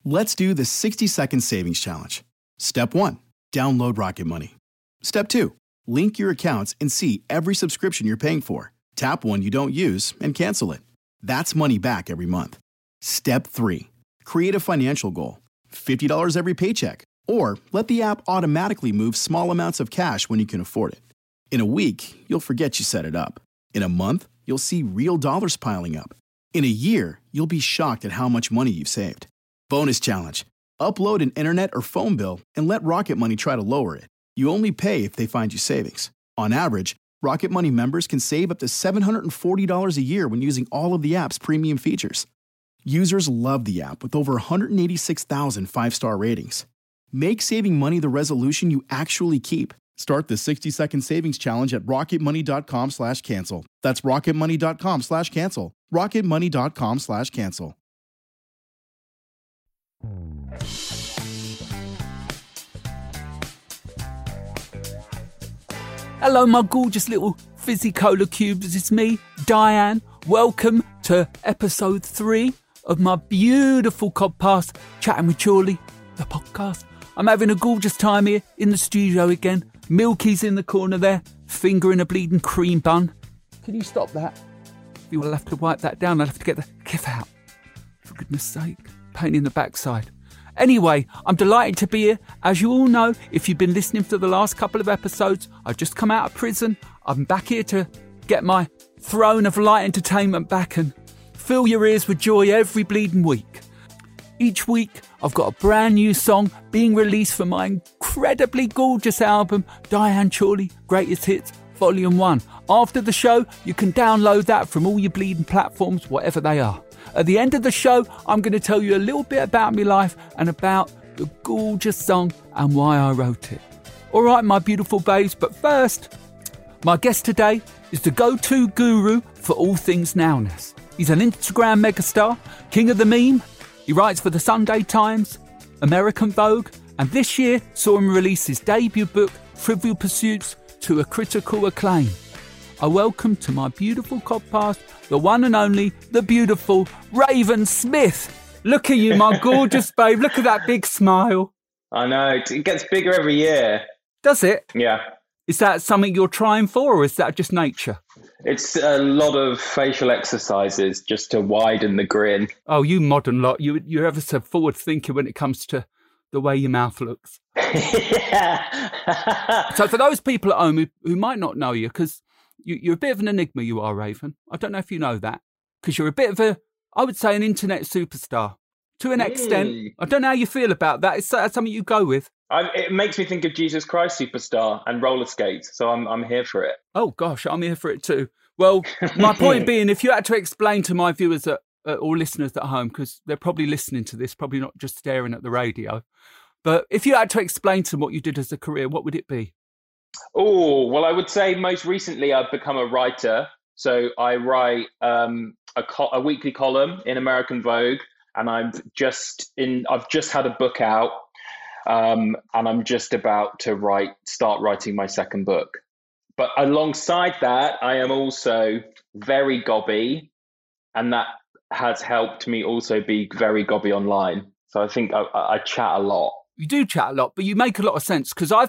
Let's do the 60-second savings challenge. Step 1, download Rocket Money. Step 2, link your accounts and see every subscription you're paying for. Tap one you don't use and cancel it. That's money back every month. Step 3, create a financial goal. $50 every paycheck. Or let the app automatically move small amounts of cash when you can afford it. In a week, you'll forget you set it up. In a month, you'll see real dollars piling up. In a year, you'll be shocked at how much money you've saved. Bonus challenge. Upload an internet or phone bill and let Rocket Money try to lower it. You only pay if they find you savings. On average, Rocket Money members can save up to $740 a year when using all of the app's premium features. Users love the app with over 186,000 five-star ratings. Make saving money the resolution you actually keep. Start the 60-second savings challenge at rocketmoney.com/cancel. That's rocketmoney.com/cancel. rocketmoney.com/cancel. Hello, my gorgeous little fizzy cola cubes. It's me, Diane. Welcome to episode 3 of my beautiful Codcast, Chatting with Chorley, the podcast. I'm having a gorgeous time here in the studio again. Milky's in the corner there, fingering a bleeding cream bun. Can you stop that? You will have to wipe that down. I'll have to get the kiff out. For goodness sake, pain in the backside. Anyway, I'm delighted to be here. As you all know, if you've been listening for the last couple of episodes, I've just come out of prison. I'm back here to get my throne of light entertainment back and fill your ears with joy every bleeding week. Each week, I've got a brand new song being released for my incredibly gorgeous album, Diane Chorley Greatest Hits, Volume 1. After the show, you can download that from all your bleeding platforms, whatever they are. At the end of the show, I'm going to tell you a little bit about my life and about the gorgeous song and why I wrote it. All right, my beautiful babes, but first, my guest today is the go-to guru for all things nowness. He's an Instagram megastar, king of the meme. He writes for the Sunday Times, American Vogue, and this year saw him release his debut book, Trivial Pursuits, to a critical acclaim. I welcome to my beautiful podcast, the one and only, the beautiful Raven Smith. Look at you, my gorgeous babe. Look at that big smile. I know. It gets bigger every year. Does it? Yeah. Is that something you're trying for, or is that just nature? It's a lot of facial exercises just to widen the grin. Oh, you modern lot. You're ever so forward thinking when it comes to the way your mouth looks. Yeah. So for those people at home who might not know you, because you're a bit of an enigma, you are, Raven. I don't know if you know that, because you're a bit of I would say, an internet superstar. To an extent. I don't know how you feel about that. Is that something you go with? It makes me think of Jesus Christ Superstar and roller skates, so I'm here for it. Oh, gosh, I'm here for it too. Well, my point being, if you had to explain to my viewers or listeners at home, because they're probably listening to this, probably not just staring at the radio, but if you had to explain to them what you did as a career, what would it be? Oh, well, I would say most recently I've become a writer. So I write a weekly column in American Vogue, and I've just had a book out. And I'm just about to start writing my second book. But alongside that, I am also very gobby, and that has helped me also be very gobby online. So I think I chat a lot. You do chat a lot, but you make a lot of sense, because I've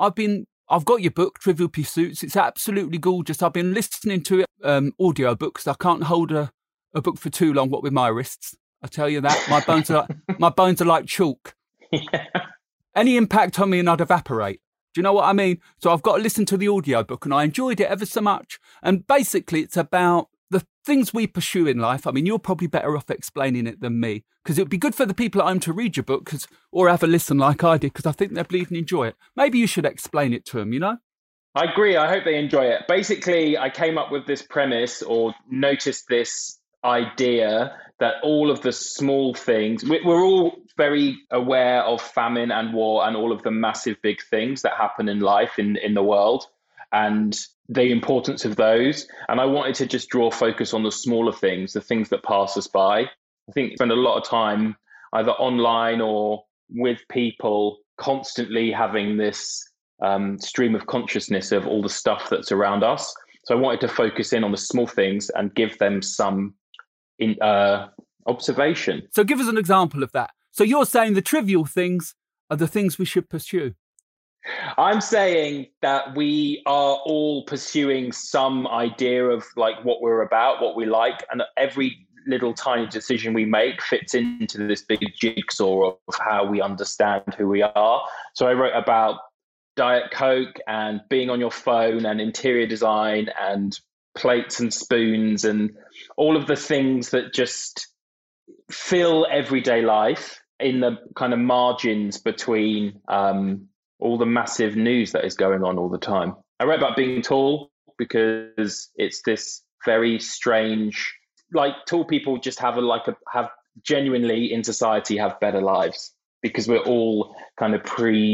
got your book, Trivial Pursuits. It's absolutely gorgeous. I've been listening to it audio books. I can't hold a book for too long. What with my wrists, I tell you that my bones are like chalk. Yeah. Any impact on me and I'd evaporate. Do you know what I mean? So I've got to listen to the audiobook, and I enjoyed it ever so much. And basically it's about the things we pursue in life. I mean, you're probably better off explaining it than me, because it would be good for the people at home to read your book or have a listen like I did, because I think they'll bleeding enjoy it. Maybe you should explain it to them, you know? I agree. I hope they enjoy it. Basically, I came up with this premise, or noticed this idea, that all of the small things, we're all very aware of famine and war and all of the massive big things that happen in life in the world, and the importance of those. And I wanted to just draw focus on the smaller things, the things that pass us by. I think I spend a lot of time either online or with people constantly having this stream of consciousness of all the stuff that's around us. So I wanted to focus in on the small things and give them some observation. So give us an example of that. So you're saying the trivial things are the things we should pursue? I'm saying that we are all pursuing some idea of like what we're about, what we like, and every little tiny decision we make fits into this big jigsaw of how we understand who we are. So I wrote about Diet Coke and being on your phone and interior design and plates and spoons and all of the things that just fill everyday life in the kind of margins between all the massive news that is going on all the time. I wrote about being tall because it's this very strange, like tall people just have genuinely in society have better lives because we're all kind of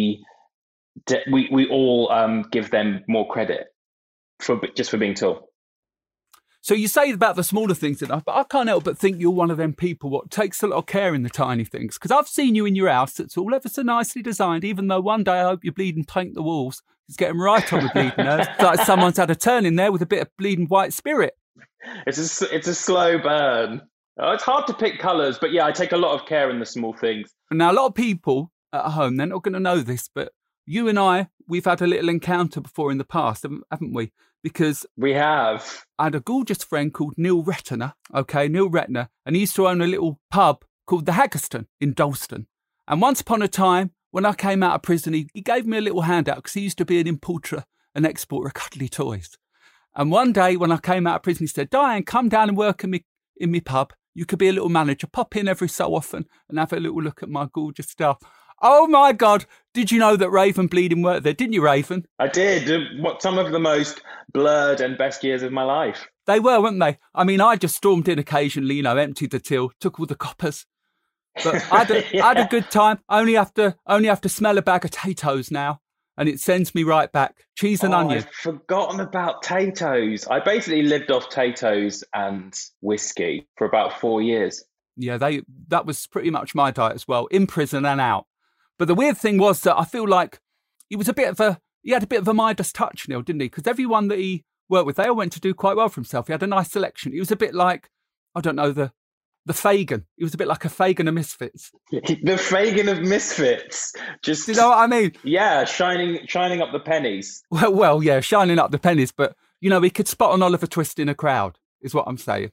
we all give them more credit for being tall. So you say about the smaller things enough, but I can't help but think you're one of them people what takes a lot of care in the tiny things. Because I've seen you in your house that's all ever so nicely designed, even though one day I hope you bleed and paint the walls. It's getting right on the bleeding nerves. It's like someone's had a turn in there with a bit of bleeding white spirit. It's a slow burn. Oh, it's hard to pick colours, but yeah, I take a lot of care in the small things. Now, a lot of people at home, they're not going to know this, but you and I, we've had a little encounter before in the past, haven't we? Because we have. I had a gorgeous friend called Neil Retner, and he used to own a little pub called the Haggerston in Dalston. And once upon a time, when I came out of prison, he gave me a little handout because he used to be an importer and exporter of cuddly toys. And one day when I came out of prison, he said, Diane, come down and work in me pub. You could be a little manager. Pop in every so often and have a little look at my gorgeous stuff. Oh, my God. Did you know that Raven Bleeding worked there? Didn't you, Raven? I did. What some of the most blurred and best years of my life. They were, weren't they? I mean, I just stormed in occasionally, emptied the till, took all the coppers. But I had a good time. I only have to smell a bag of potatoes now, and it sends me right back. Cheese and onion. I've forgotten about potatoes. I basically lived off potatoes and whiskey for about 4 years. Yeah, that was pretty much my diet as well, in prison and out. But the weird thing was that I feel like he had a bit of a Midas touch, Neil, didn't he? Because everyone that he worked with, they all went to do quite well for himself. He had a nice selection. He was a bit like, I don't know, the Fagin. He was a bit like a Fagin of Misfits. The Fagin of Misfits. Just, do you know what I mean? Yeah, shining up the pennies. Well, yeah, shining up the pennies. But, he could spot an Oliver Twist in a crowd, is what I'm saying.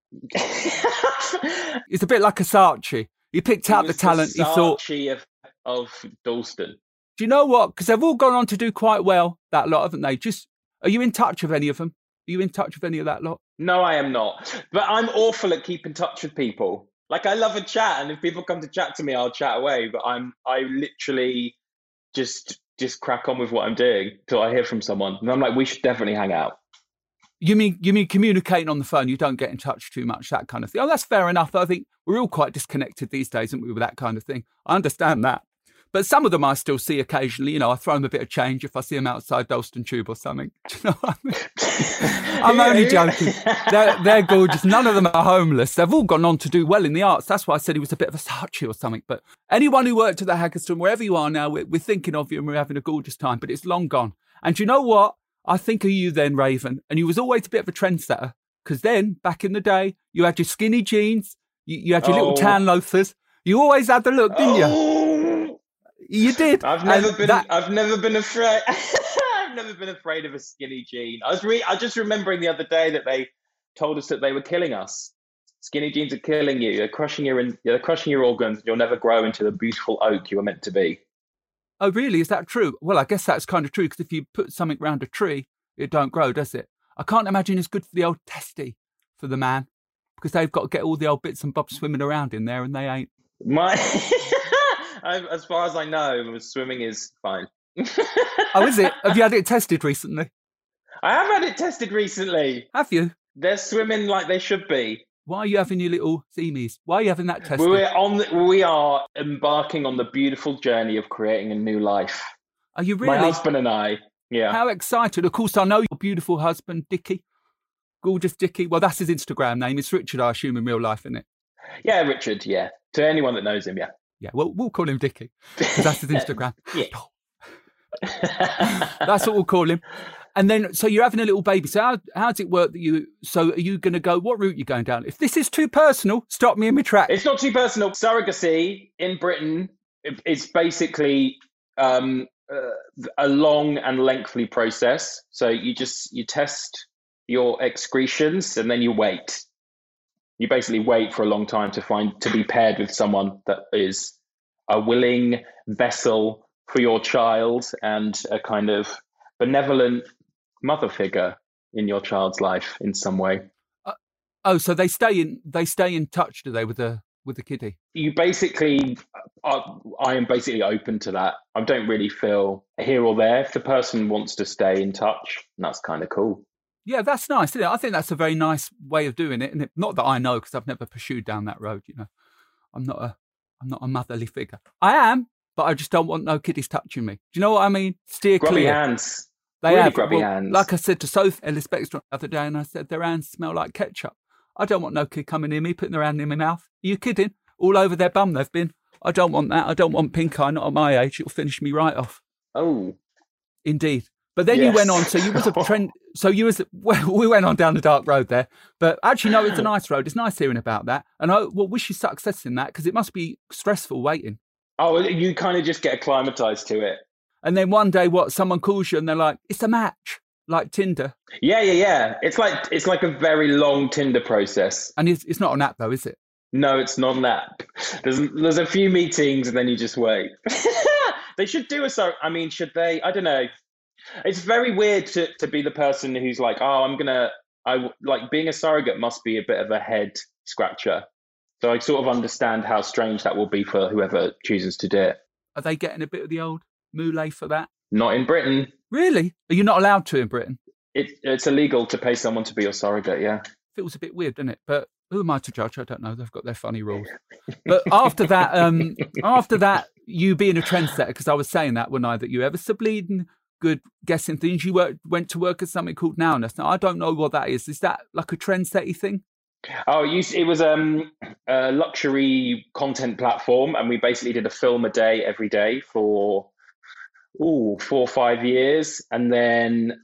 It's a bit like a Saatchi. He picked out the talent. He thought of Dalston. Do you know what? Because they've all gone on to do quite well, that lot, haven't they? Are you in touch with any of them? Are you in touch with any of that lot? No, I am not. But I'm awful at keeping touch with people. Like, I love a chat, and if people come to chat to me, I'll chat away. But I literally just crack on with what I'm doing till I hear from someone, and I'm like, we should definitely hang out. You mean communicating on the phone? You don't get in touch too much, that kind of thing. Oh, that's fair enough. I think we're all quite disconnected these days, aren't we, with that kind of thing? I understand that. But some of them I still see occasionally. I throw them a bit of change if I see them outside Dalston Tube or something. Do you know what I mean? I'm only joking. They're gorgeous. None of them are homeless. They've all gone on to do well in the arts. That's why I said he was a bit of a Saatchi or something. But anyone who worked at the Haggerston, wherever you are now, we're thinking of you and we're having a gorgeous time. But it's long gone. And do you know what? I think of you then, Raven. And you was always a bit of a trendsetter. Because then, back in the day, you had your skinny jeans. You had your little tan loafers. You always had the look, didn't you? You did. I've never been afraid. I've never been afraid of a skinny jean. I was just remembering the other day that they told us that they were killing us. Skinny jeans are killing you. They're crushing your organs. You'll never grow into the beautiful oak you were meant to be. Oh, really? Is that true? Well, I guess that's kind of true, because if you put something round a tree, it don't grow, does it? I can't imagine it's good for the old testy for the man, because they've got to get all the old bits and bobs swimming around in there, and they ain't. As far as I know, swimming is fine. Oh, is it? Have you had it tested recently? I have had it tested recently. Have you? They're swimming like they should be. Why are you having your little seamies? Why are you having that tested? We are embarking on the beautiful journey of creating a new life. Are you really? My husband and I. Yeah. How excited. Of course, I know your beautiful husband, Dickie. Gorgeous Dickie. Well, that's his Instagram name. It's Richard, I assume, in real life, isn't it? Yeah, Richard, yeah. To anyone that knows him, yeah. Yeah, well, we'll call him Dickie, because that's his Instagram. Yeah. That's what we'll call him. And then, so you're having a little baby. So how does it work so are you going to go, what route are you going down? If this is too personal, stop me in my tracks. It's not too personal. Surrogacy in Britain is basically a long and lengthy process. So you test your excretions and then you wait. You basically wait for a long time to be paired with someone that is a willing vessel for your child and a kind of benevolent mother figure in your child's life in some way. So they stay in touch, do they, with the kiddie? You basically, I am basically open to that. I don't really feel here or there. If the person wants to stay in touch, that's kind of cool. Yeah, that's nice, isn't it? I think that's a very nice way of doing it. And not that I know, because I've never pursued down that road. I'm not a motherly figure. I am, but I just don't want no kiddies touching me. Do you know what I mean? Steer grubby clear. Hands. They really have grubby hands. Like I said to Sophie Ellis Bextor the other day, and I said their hands smell like ketchup. I don't want no kid coming near me, putting their hand in my mouth. Are you kidding? All over their bum they've been. I don't want that. I don't want pink eye, not at my age. It'll finish me right off. Oh. Indeed. But then you went on, so you was a trend. So we went on down the dark road there. But actually, no, it's a nice road. It's nice hearing about that. And I wish you success in that, because it must be stressful waiting. Oh, you kind of just get acclimatized to it. And then one day, someone calls you and they're like, it's a match, like Tinder. Yeah. It's like a very long Tinder process. And it's not an app though, is it? No, it's not an app. There's a few meetings and then you just wait. They should do should they? I don't know. It's very weird to be the person who's like, being a surrogate must be a bit of a head scratcher. So I sort of understand how strange that will be for whoever chooses to do it. Are they getting a bit of the old muley for that? Not in Britain. Really? Are you not allowed to in Britain? It's illegal to pay someone to be your surrogate, yeah. Feels a bit weird, doesn't it? But who am I to judge? I don't know. They've got their funny rules. But after that, you being a trendsetter, because I was saying that, wasn't I, that you ever so bleeding good guessing things. You went to work at something called Nowness. Now, I don't know what that is. Is that like a trendsetty thing? Oh, it was a luxury content platform, and we basically did a film a day every day for 4 or 5 years, and then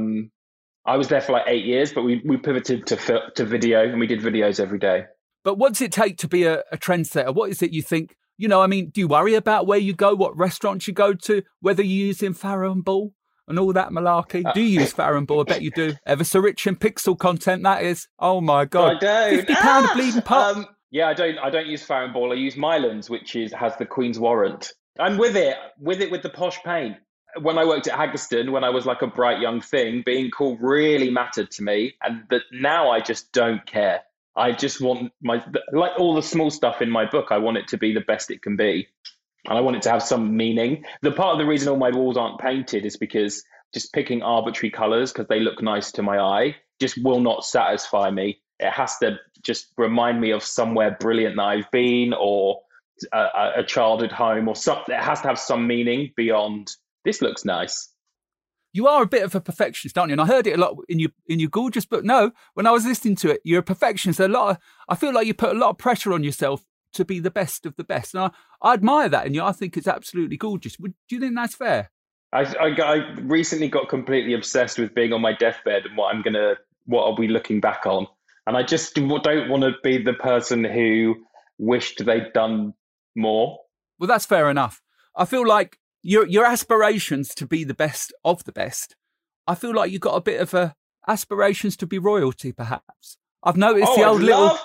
I was there for like 8 years, but we pivoted to video, and we did videos every day. But what does it take to be a trendsetter? What is it you think? Do you worry about where you go, what restaurants you go to, whether you're using Farrow and Ball and all that malarkey? Do you use Farrow and Ball? I bet you do. Ever so rich in pixel content, that is. Oh my God. I don't. £50 a bleeding pot. Yeah, I don't use Farrow and Ball. I use Mylands, which has the Queen's Warrant. I'm with the posh paint. When I worked at Haggerston, when I was like a bright young thing, being cool really mattered to me. But now I just don't care. I just want like all the small stuff in my book, I want it to be the best it can be. And I want it to have some meaning. The part of the reason all my walls aren't painted is because just picking arbitrary colors because they look nice to my eye just will not satisfy me. It has to just remind me of somewhere brilliant that I've been, or a childhood home, or something. It has to have some meaning beyond this looks nice. You are a bit of a perfectionist, aren't you? And I heard it a lot in your gorgeous book. No, when I was listening to it, you're a perfectionist. I feel like you put a lot of pressure on yourself to be the best of the best. And I admire that in you. I think it's absolutely gorgeous. Do you think that's fair? I recently got completely obsessed with being on my deathbed and what are we looking back on? And I just don't want to be the person who wished they'd done more. Well, that's fair enough. I feel like your aspirations to be the best of the best, I feel like you've got a bit of aspirations to be royalty, perhaps. I've noticed the old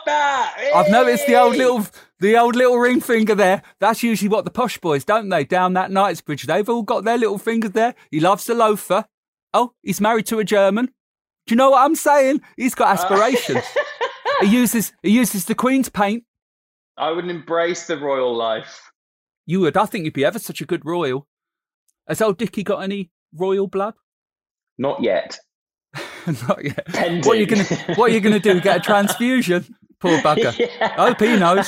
little ring finger there. That's usually what the posh boys, don't they? Down that Knightsbridge, they've all got their little fingers there. He loves the loafer. Oh, he's married to a German. Do you know what I'm saying? He's got aspirations. He uses the Queen's paint. I would embrace the royal life. You would. I think you'd be ever such a good royal. Has old Dickie got any royal blood? Not yet. Not yet. Pending. What are you gonna do? Get a transfusion? Poor bugger. Yeah. I hope he knows.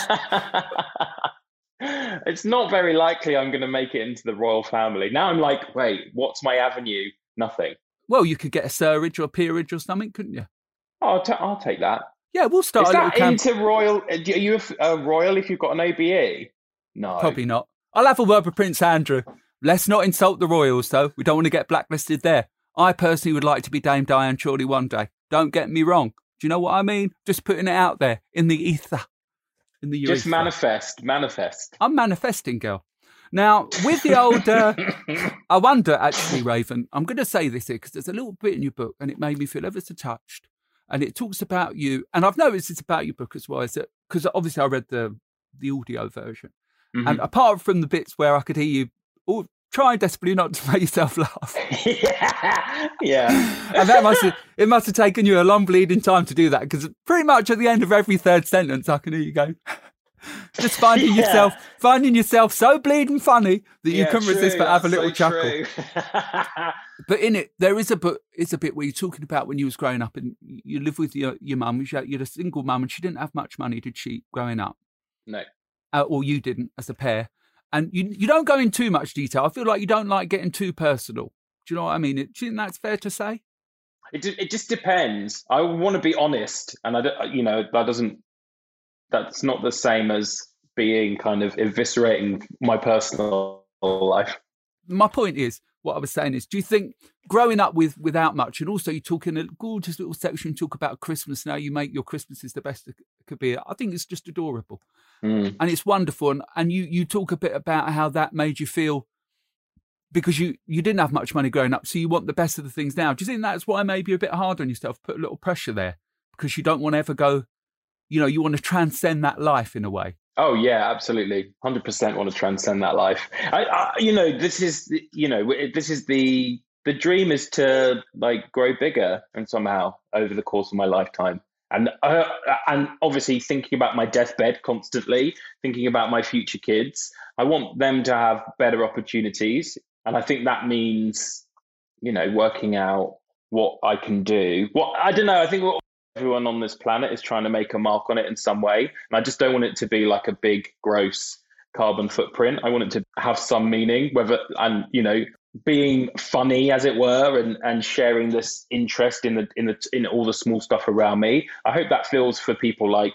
It's not very likely I'm going to make it into the royal family. Now I'm like, wait, what's my avenue? Nothing. Well, you could get a sirage or a peerage or something, couldn't you? Oh, I'll take that. Yeah, we'll start Is a little camp. Into royal? Are you a royal if you've got an OBE? No. Probably not. I'll have a word with Prince Andrew. Let's not insult the royals, though. We don't want to get blacklisted there. I personally would like to be Dame Diane Chorley one day. Don't get me wrong. Do you know what I mean? Just putting it out there in the ether. In the urethra. Just manifest. I'm manifesting, girl. Now, with the old, I wonder, actually, Raven, I'm going to say this here because there's a little bit in your book and it made me feel ever so touched. And it talks about you, and I've noticed it's about your book as well, is that because obviously I read the audio version. Mm-hmm. And apart from the bits where I could hear you trying desperately not to make yourself laugh. yeah. And it must have taken you a long bleeding time to do that, because pretty much at the end of every third sentence, I can hear you go. Just finding yourself so bleeding funny that you couldn't resist but have a little chuckle. But in it, there is a bit where you're talking about when you was growing up and you lived with your mum. You're a single mum and she didn't have much money, did she, growing up? No. Or you didn't as a pair. And you don't go in too much detail. I feel like you don't like getting too personal. Do you know what I mean? Do you think that's fair to say? It just depends. I want to be honest, and that's not the same as being kind of eviscerating my personal life. My point is, what I was saying is, do you think growing up without much, and also you talk in a gorgeous little section, talk about Christmas, now you make your Christmases the best it could be. I think it's just adorable. And it's wonderful. And you talk a bit about how that made you feel, because you didn't have much money growing up, so you want the best of the things now. Do you think that's why maybe you're a bit hard on yourself, put a little pressure there, because you don't want to ever go, you want to transcend that life in a way? Oh yeah, absolutely. 100% want to transcend that life. This is the dream is to like grow bigger and somehow over the course of my lifetime. And obviously thinking about my deathbed constantly, thinking about my future kids. I want them to have better opportunities. And I think that means, working out what I can do. I don't know. I think everyone on this planet is trying to make a mark on it in some way. And I just don't want it to be like a big, gross carbon footprint. I want it to have some meaning, being funny, as it were, and sharing this interest in all the small stuff around me. I hope that feels for people like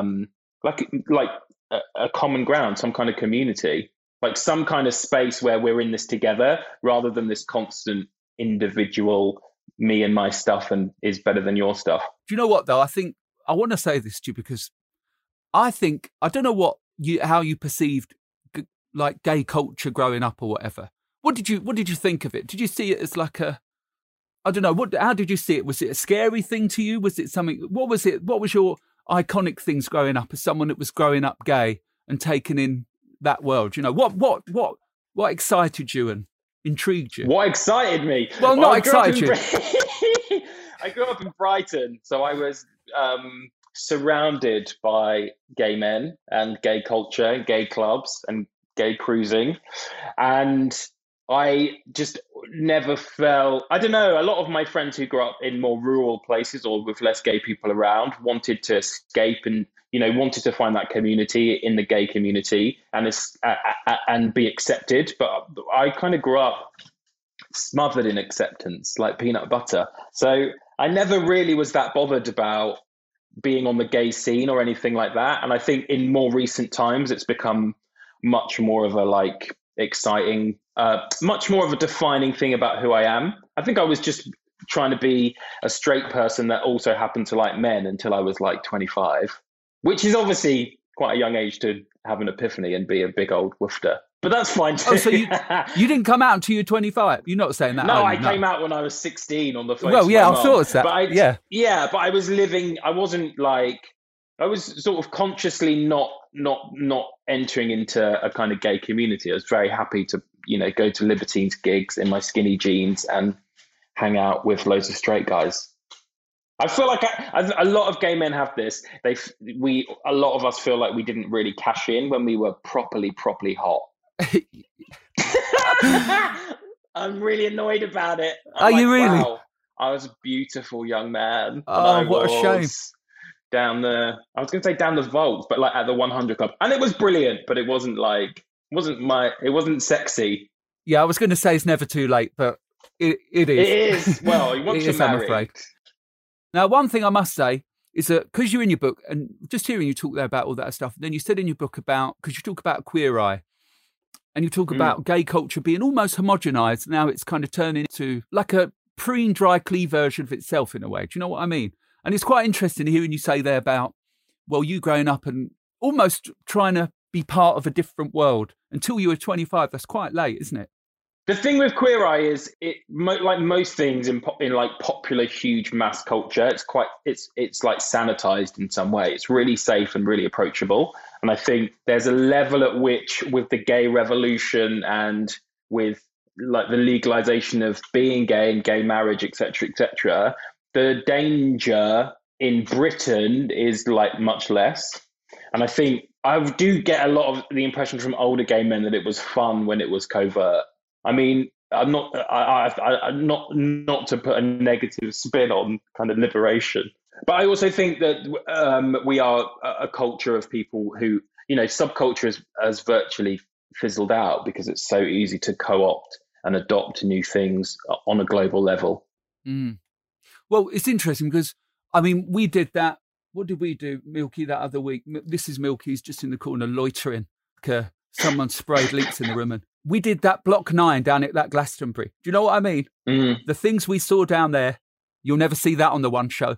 a common ground, some kind of community, like some kind of space where we're in this together, rather than this constant individual me and my stuff and is better than your stuff. Do you know what though? I think I want to say this to you because I don't know how you perceived like gay culture growing up or whatever. What did you think of it? Did you see it as like I don't know, how did you see it? Was it a scary thing to you? Was it something, what was it? What was your iconic things growing up as someone that was growing up gay and taking in that world? What excited you and intrigued you? What excited me? Well, not excited you. I grew up in Brighton, so I was surrounded by gay men and gay culture, gay clubs and gay cruising. And I just never felt, I don't know, a lot of my friends who grew up in more rural places or with less gay people around wanted to escape and, wanted to find that community in the gay community and be accepted. But I kind of grew up smothered in acceptance, like peanut butter. So I never really was that bothered about being on the gay scene or anything like that. And I think in more recent times, it's become much more of a exciting, much more of a defining thing about who I am. I think I was just trying to be a straight person that also happened to like men until I was 25, which is obviously quite a young age to have an epiphany and be a big old woofter. But that's fine too. Oh, so you didn't come out until you were 25? You're not saying that? No, I came out when I was 16 on the phone. Well, yeah, I thought it's that. But but I was living, I wasn't I was sort of consciously not entering into a kind of gay community. I was very happy to, go to Libertines gigs in my skinny jeans and hang out with loads of straight guys. I feel like a lot of gay men have this. A lot of us feel like we didn't really cash in when we were properly hot. I'm really annoyed about it. Are you really? Wow, I was a beautiful young man. Oh, what a shame. I was going to say down the vault, but at the 100 Club. And it was brilliant, but it wasn't it wasn't sexy. Yeah, I was going to say it's never too late, but it is. It is. Well, you want to marry. I'm afraid. Now, one thing I must say is that because you're in your book, and just hearing you talk there about all that stuff, then you said in your book because you talk about Queer Eye, and you talk about gay culture being almost homogenized. Now it's kind of turning into like a preen dry clean version of itself in a way. Do you know what I mean? And it's quite interesting hearing you say there about, well, you growing up and almost trying to be part of a different world until you were 25. That's quite late, isn't it? The thing with Queer Eye is, like most things in like popular, huge mass culture, it's like sanitized in some way. It's really safe and really approachable. And I think there's a level at which, with the gay revolution and with like the legalization of being gay and gay marriage, etc., the danger in Britain is like much less. And I think I do get a lot of the impression from older gay men that it was fun when it was covert. I mean, I'm not to put a negative spin on kind of liberation, but I also think that we are a culture of people who, you know, subculture has virtually fizzled out because it's so easy to co-opt and adopt new things on a global level. Mm. Well, it's interesting because, I mean, we did that. What did we do, Milky, that other week? This is Milky's just in the corner loitering. Someone sprayed leaks in the room. And we did that Block 9 down at that Glastonbury. Do you know what I mean? Mm. The things we saw down there, you'll never see that on the one show.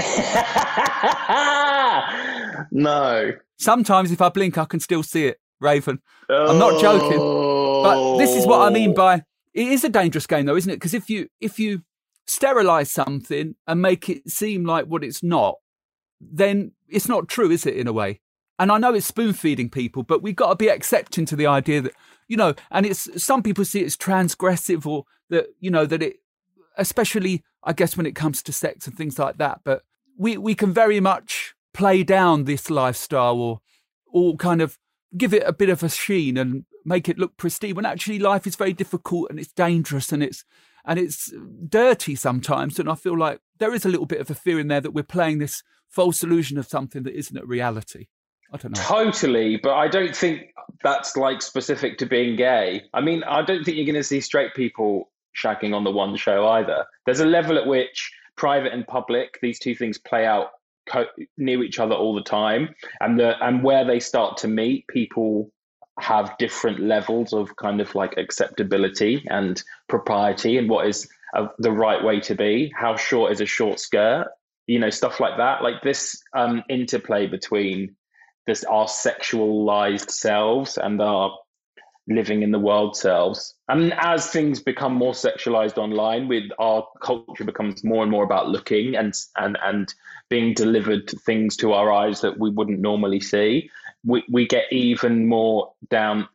No. Sometimes if I blink, I can still see it, Raven. I'm not joking. But this is what I mean by, it is a dangerous game though, isn't it? Because if you sterilize something and make it seem like what it's not, then it's not true, is it, in a way? And I know it's spoon feeding people, but we've got to be accepting to the idea that, you know, and it's, some people see it as transgressive, or that, you know, that it, especially I guess when it comes to sex and things like that, but we can very much play down this lifestyle or kind of give it a bit of a sheen and make it look pristine, when actually life is very difficult and it's dangerous and it's dirty sometimes. And I feel like there is a little bit of a fear in there that we're playing this false illusion of something that isn't a reality. I don't know. Totally, but I don't think that's like specific to being gay. I mean, I don't think you're going to see straight people shagging on the one show either. There's a level at which private and public, these two things play out near each other all the time, and where they start to meet, people have different levels of kind of like acceptability and propriety and what is the right way to be. How short is a short skirt? You know, stuff like that. Like this interplay between our sexualized selves and our living in the world selves. And as things become more sexualized online, with our culture becomes more and more about looking and being delivered things to our eyes that we wouldn't normally see, we get even more kind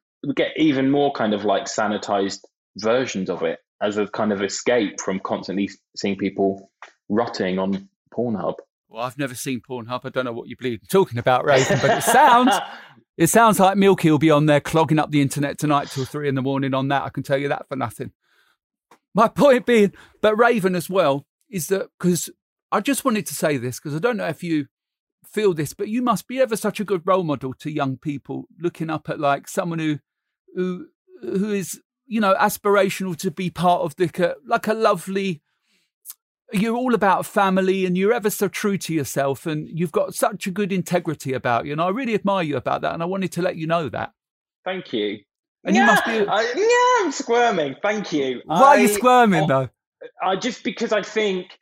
of like sanitized versions of it as a kind of escape from constantly seeing people rotting on Pornhub. Well, I've never seen Pornhub. I don't know what you're bleeding talking about, Raven, but it sounds like Milky will be on there clogging up the internet tonight till 3 a.m. on that. I can tell you that for nothing. My point being, but Raven as well, is that, because I just wanted to say this, because I don't know if you feel this, but you must be ever such a good role model to young people looking up at like someone who is, you know, aspirational to be part of like a lovely. You're all about family and you're ever so true to yourself and you've got such a good integrity about you. And I really admire you about that. And I wanted to let you know that. Thank you. And you must be... I'm squirming. Thank you. Why are you squirming though? Just because I think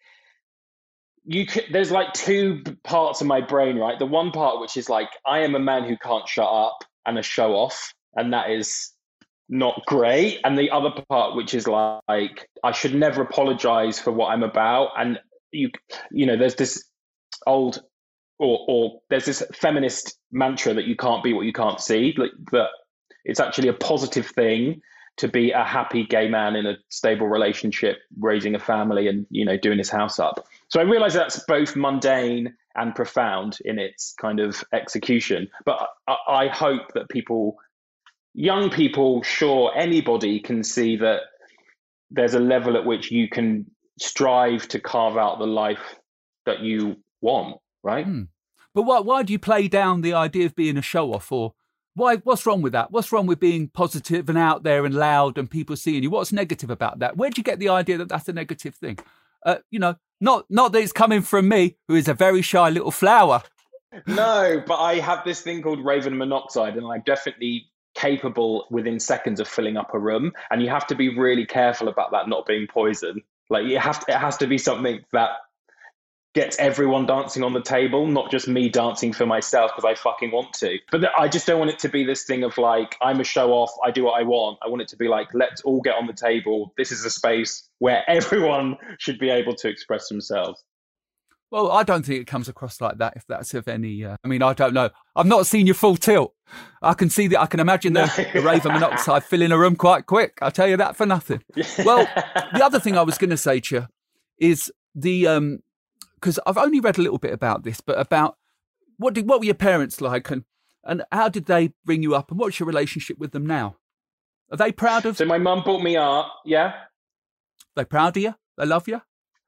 there's like two parts of my brain, right? The one part, which is like, I am a man who can't shut up and a show off. And that is not great. And the other part, which is like, I should never apologize for what I'm about. And you know, there's this old or there's this feminist mantra that you can't be what you can't see, like that it's actually a positive thing to be a happy gay man in a stable relationship, raising a family and, you know, doing his house up. So I realize that's both mundane and profound in its kind of execution. But I hope that young people, sure, anybody can see that there's a level at which you can strive to carve out the life that you want, right? But why do you play down the idea of being a show-off? Or what's wrong with that? What's wrong with being positive and out there and loud and people seeing you? What's negative about that? Where'd you get the idea that that's a negative thing? You know, not that it's coming from me, who is a very shy little flower. No, but I have this thing called Raven monoxide, and I'm definitely capable within seconds of filling up a room, and you have to be really careful about that not being poison. Like it has to be something that gets everyone dancing on the table, not just me dancing for myself because I fucking want to. But I just don't want it to be this thing of like, I'm a show off, I do what I want. I want it to be like, let's all get on the table. This is a space where everyone should be able to express themselves. Well, I don't think it comes across like that, if that's of any... I mean, I don't know. I've not seen you full tilt. I can see that. I can imagine the Raven Monoxide filling a room quite quick. I'll tell you that for nothing. Well, the other thing I was going to say to you is the... because I've only read a little bit about this, but about what were your parents like, and how did they bring you up, and what's your relationship with them now? Are they proud of? So my mum brought me up. Yeah. They proud of you? They love you?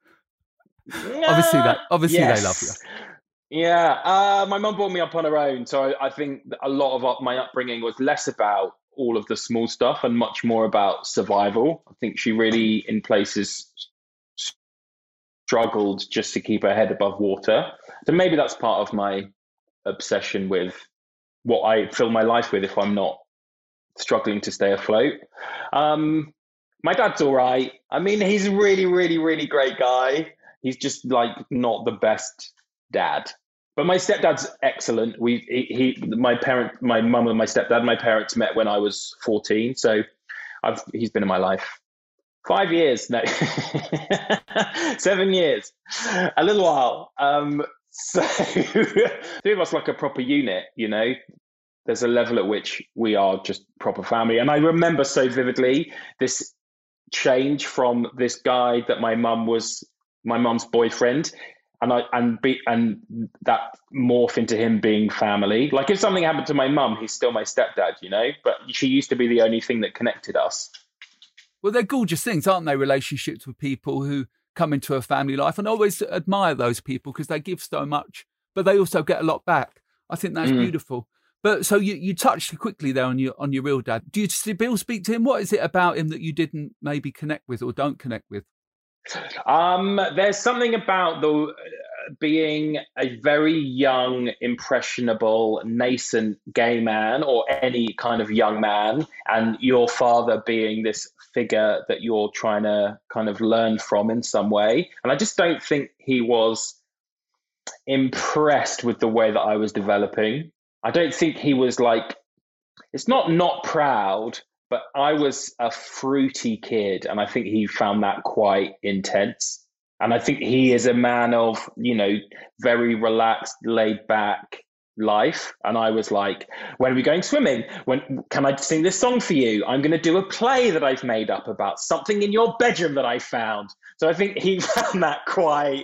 Obviously yes. They love you. Yeah. My mum brought me up on her own, so I think a lot of my upbringing was less about all of the small stuff and much more about survival. I think she really, in places, struggled just to keep her head above water. So maybe that's part of my obsession with what I fill my life with if I'm not struggling to stay afloat. My dad's all right. I mean, he's a really, really, really great guy. He's just like not the best dad. But my stepdad's excellent. My mum and my stepdad, my parents met when I was 14. So he's been in my life 5 years, no, 7 years, a little while. So three of us like a proper unit, you know. There's a level at which we are just proper family. And I remember so vividly this change from this guy that my mum's boyfriend, and that morph into him being family. Like if something happened to my mum, he's still my stepdad, you know. But she used to be the only thing that connected us. Well, they're gorgeous things, aren't they? Relationships with people who come into a family life, and I always admire those people because they give so much, but they also get a lot back. I think that's beautiful. But so you touched quickly there on your real dad. Do you still speak to him? What is it about him that you didn't maybe connect with or don't connect with? There's something about being a very young, impressionable, nascent gay man, or any kind of young man, and your father being this figure that you're trying to kind of learn from in some way. And I just don't think he was impressed with the way that I was developing. I don't think he was like, it's not proud, but I was a fruity kid, and I think he found that quite intense. And I think he is a man of, you know, very relaxed, laid back life. And I was like, when are we going swimming? When can I sing this song for you? I'm going to do a play that I've made up about something in your bedroom that I found. So I think he found that quite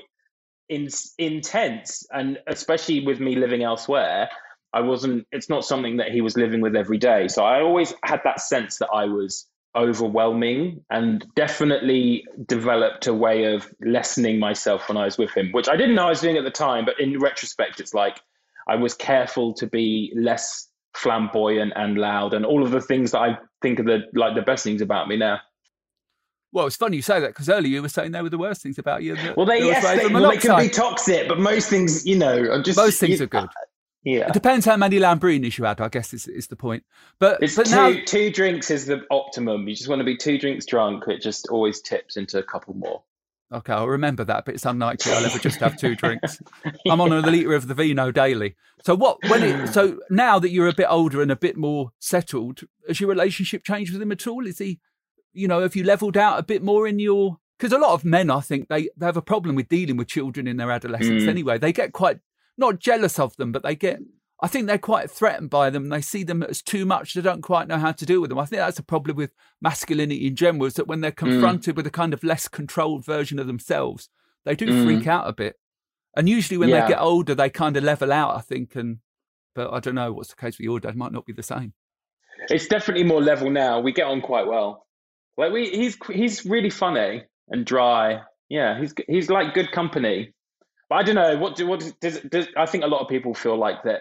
intense. And especially with me living elsewhere, it's not something that he was living with every day. So I always had that sense that I was overwhelming, and definitely developed a way of lessening myself when I was with him, which I didn't know I was doing at the time. But in retrospect, it's like I was careful to be less flamboyant and loud, and all of the things that I think are the best things about me now. Well, it's funny you say that, because earlier you were saying they were the worst things about you. Well, they can be toxic, but most things, you know, are just... Most things are good. Yeah. It depends how many Lambrinis you had, I guess is the point. But now two drinks is the optimum. You just want to be 2 drinks drunk. It just always tips into a couple more. Okay, I'll remember that, but it's unlikely I'll ever just have 2 drinks. I'm on a litre of the vino daily. So so now that you're a bit older and a bit more settled, has your relationship changed with him at all? Is he, you know, have you levelled out a bit more in your... Because a lot of men, I think, they have a problem with dealing with children in their adolescence anyway. They get quite... not jealous of them, but I think they're quite threatened by them. They see them as too much. They don't quite know how to deal with them. I think that's a problem with masculinity in general, is that when they're confronted with a kind of less controlled version of themselves, they do freak out a bit. And usually when they get older, they kind of level out, I think. But I don't know what's the case with your dad. Might not be the same. It's definitely more level now. We get on quite well. Like he's really funny and dry. Yeah, he's like good company. But I don't know, what does I think a lot of people feel like that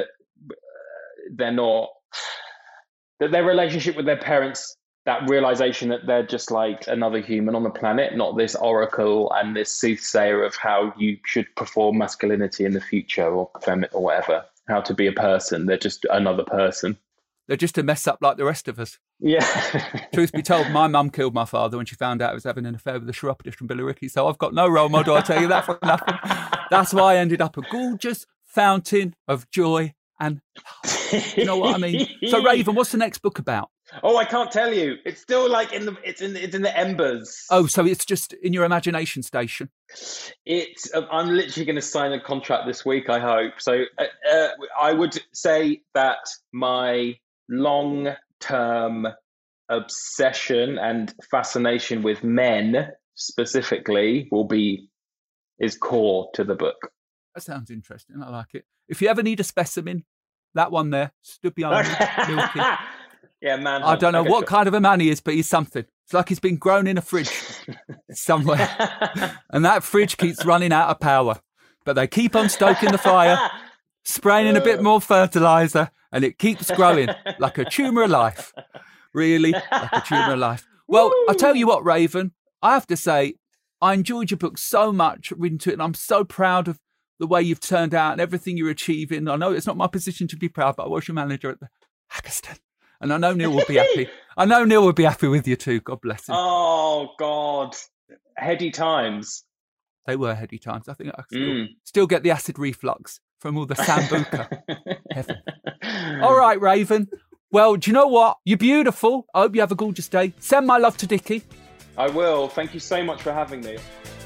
they're not, that their relationship with their parents, that realization that they're just like another human on the planet, not this oracle and this soothsayer of how you should perform masculinity in the future or whatever, how to be a person. They're just another person. They're just a mess up like the rest of us. Yeah. Truth be told, my mum killed my father when she found out I was having an affair with the chiropodist from Billericay, so I've got no role model, I tell you that for nothing. That's why I ended up a gorgeous fountain of joy and love. You know what I mean? So, Raven, what's the next book about? Oh, I can't tell you. It's still like it's in the embers. Oh, so it's just in your imagination station. I'm literally going to sign a contract this week, I hope. So I would say that my long-term obsession and fascination with men specifically is core to the book. That sounds interesting. I like it. If you ever need a specimen, that one there stood behind me, milky. Yeah, man. I don't know what kind of a man he is, but he's something. It's like he's been grown in a fridge somewhere. And that fridge keeps running out of power. But they keep on stoking the fire, spraying in a bit more fertiliser, and it keeps growing like a tumour of life. Really, like a tumour of life. Well, I tell you what, Raven, I have to say, I enjoyed your book so much, reading to it, and I'm so proud of the way you've turned out and everything you're achieving. I know it's not my position to be proud, but I was your manager at the Haggerston. And I know Neil will be happy. I know Neil will be happy with you too. God bless him. Oh, God. Heady times. They were heady times. I think I still get the acid reflux from all the sambuca. Heaven. All right, Raven. Well, do you know what? You're beautiful. I hope you have a gorgeous day. Send my love to Dickie. I will. Thank you so much for having me.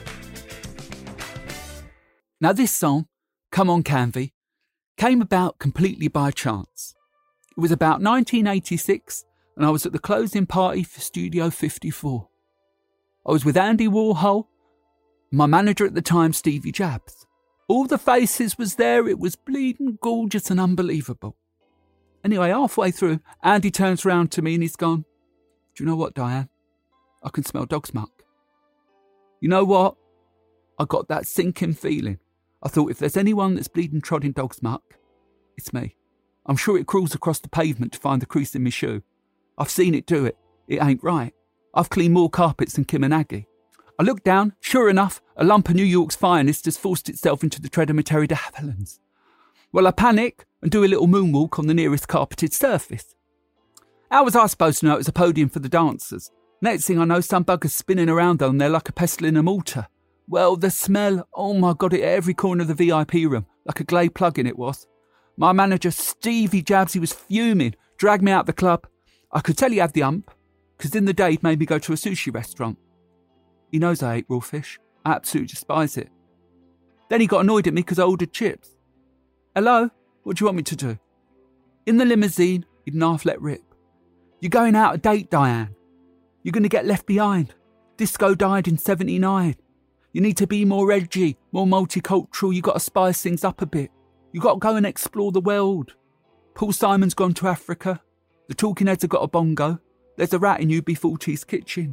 Now, this song, Come On Canvey, came about completely by chance. It was about 1986, and I was at the closing party for Studio 54. I was with Andy Warhol, my manager at the time, Stevie Jabs. All the faces was there. It was bleeding gorgeous and unbelievable. Anyway, halfway through, Andy turns round to me and he's gone, "Do you know what, Diane? I can smell dog's muck." You know what? I got that sinking feeling. I thought, if there's anyone that's bleeding trod in dog's muck, it's me. I'm sure it crawls across the pavement to find the crease in my shoe. I've seen it do it. It ain't right. I've cleaned more carpets than Kim and Aggie. I looked down. Sure enough, a lump of New York's finest has forced itself into the tread of my Terry de Havillands. Well, I panic and do a little moonwalk on the nearest carpeted surface. How was I supposed to know it was a podium for the dancers? Next thing I know, some bugger's spinning around down there like a pestle in a mortar. Well, the smell, oh my God, it at every corner of the VIP room, like a Glade plug-in it was. My manager, Stevie Jabs, he was fuming, dragged me out the club. I could tell he had the ump, because in the day he'd made me go to a sushi restaurant. He knows I hate raw fish. I absolutely despise it. Then he got annoyed at me because I ordered chips. "Hello, what do you want me to do?" In the limousine, he'd half let rip. "You're going out on a date, Diane. You're going to get left behind. Disco died in 79. You need to be more edgy, more multicultural. You got to spice things up a bit. You got to go and explore the world. Paul Simon's gone to Africa. The Talking Heads have got a bongo. There's a rat in UB40's kitchen."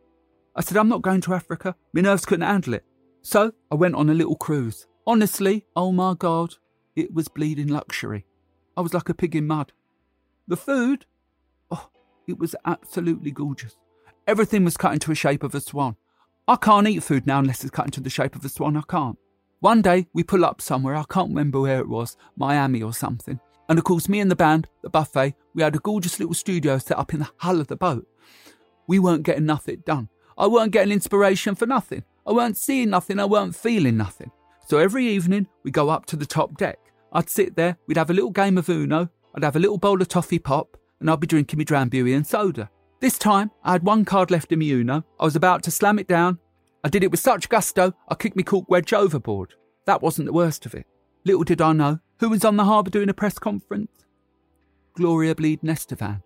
I said, "I'm not going to Africa. My nerves couldn't handle it." So I went on a little cruise. Honestly, oh my God, it was bleeding luxury. I was like a pig in mud. The food, oh, it was absolutely gorgeous. Everything was cut into a shape of a swan. I can't eat food now unless it's cut into the shape of a swan. I can't. One day we pull up somewhere, I can't remember where it was, Miami or something. And of course, me and the band, the buffet, we had a gorgeous little studio set up in the hull of the boat. We weren't getting nothing done. I weren't getting inspiration for nothing. I weren't seeing nothing. I weren't feeling nothing. So every evening we go up to the top deck. I'd sit there, we'd have a little game of Uno, I'd have a little bowl of toffee pop, and I'd be drinking me Drambuie and soda. This time, I had one card left in my Uno. I was about to slam it down. I did it with such gusto, I kicked me cork wedge overboard. That wasn't the worst of it. Little did I know, who was on the harbour doing a press conference? Gloria Bleeding Estevan.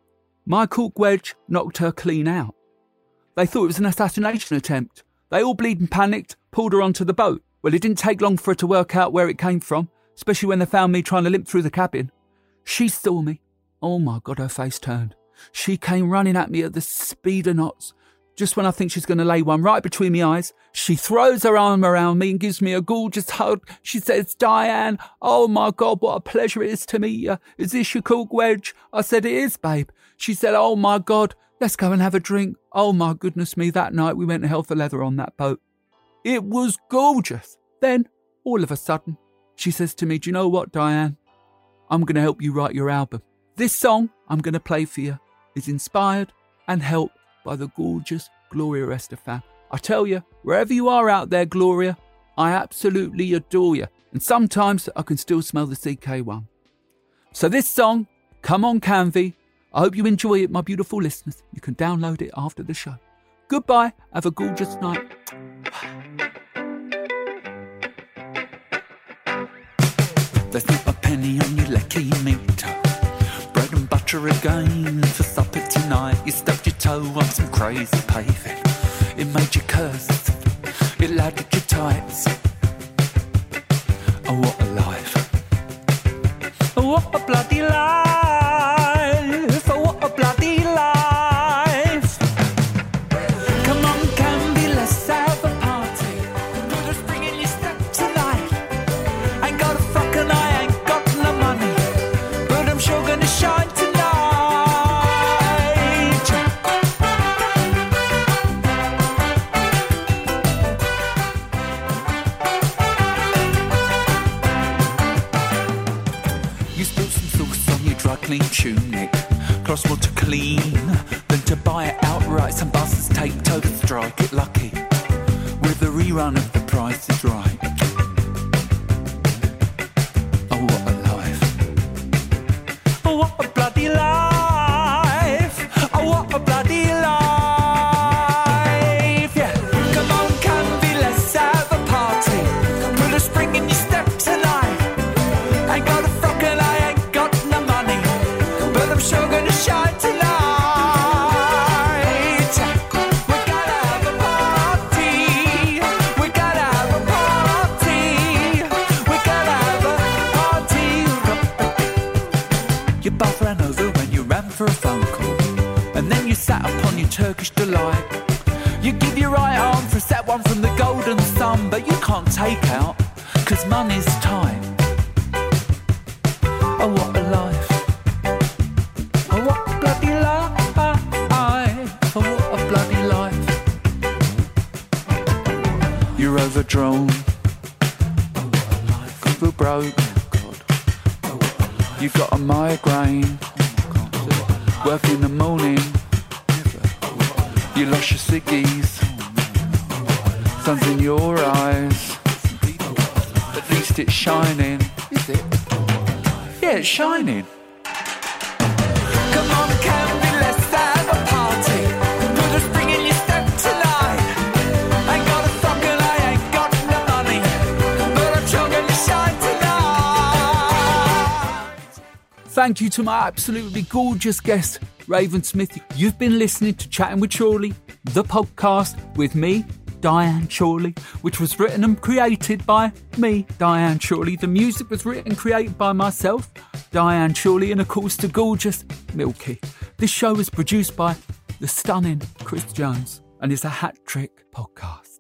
My cork wedge knocked her clean out. They thought it was an assassination attempt. They all bleeding panicked, pulled her onto the boat. Well, it didn't take long for her to work out where it came from, especially when they found me trying to limp through the cabin. She saw me. Oh my God, her face turned. She came running at me at the speed of knots. Just when I think she's going to lay one right between my eyes, she throws her arm around me and gives me a gorgeous hug. She says, "Diane, oh my God, what a pleasure it is to meet you. Is this your cork wedge?" I said, "It is, babe." She said, "Oh my God, let's go and have a drink." Oh my goodness me, that night we went to hell for leather on that boat. It was gorgeous. Then, all of a sudden, she says to me, "Do you know what, Diane? I'm going to help you write your album." This song I'm going to play for you is inspired and helped by the gorgeous Gloria Estefan. I tell you, wherever you are out there, Gloria, I absolutely adore you. And sometimes I can still smell the CK1. So this song, Come On Canvey, I hope you enjoy it, my beautiful listeners. You can download it after the show. Goodbye. Have a gorgeous night. There's not a penny on your lucky meter. Bread and butter again for supper tonight. You stubbed your toe on some crazy paving. It made you curse. It laddered your tights. Oh, what a life. Oh, what a bloody life. Oh, what a bloody life. Come on, Canvey, let's have a party. Put a spring in your step tonight. Ain't got a frock and I ain't got no money, but I'm sure gonna shine tonight. You spilled some sauce on your dry clean tunic. Costs more to clean than to buy it outright. Some buses take over strike, get lucky with a rerun of The Price is Right. Oh, what a life. Oh, what a bloody life. Oh, what a bloody life. Yeah. Come on, Canvey, let's have a party. Put a spring in your step tonight. Ain't got a frock and I ain't got no money, but I'm sure gonna shine tonight. We gotta have a party. We gotta have a party. We gotta have a party. Your bath ran over when you ran for a phone call, and then you sat upon your Turkish delight. You give your right arm for a set one from the Golden Sun, but you can't take out, 'cause money's tight. Oh, what a life. Oh, what a bloody life. Oh, what a bloody life. You're overdrawn. Oh, what a life. You feel broke. Oh, what a life. You've got a migraine. Work in the morning. You lost your ciggies. Sun's in your eyes. At least it's shining. Is it? Yeah, it's shining. Come on, Canvey, let's have a party. Put a spring in your step tonight. Ain't got a frock and I ain't got no money, but I'm sure gonna shine tonight. Thank you to my absolutely gorgeous guest, Raven Smith. You've been listening to Chatting with Chorley, the podcast with me, Diane Chorley, which was written and created by me, Diane Chorley. The music was written and created by myself, Diane Chorley, and of course the gorgeous Milky. This show is produced by the stunning Chris Jones and is a hat trick podcast.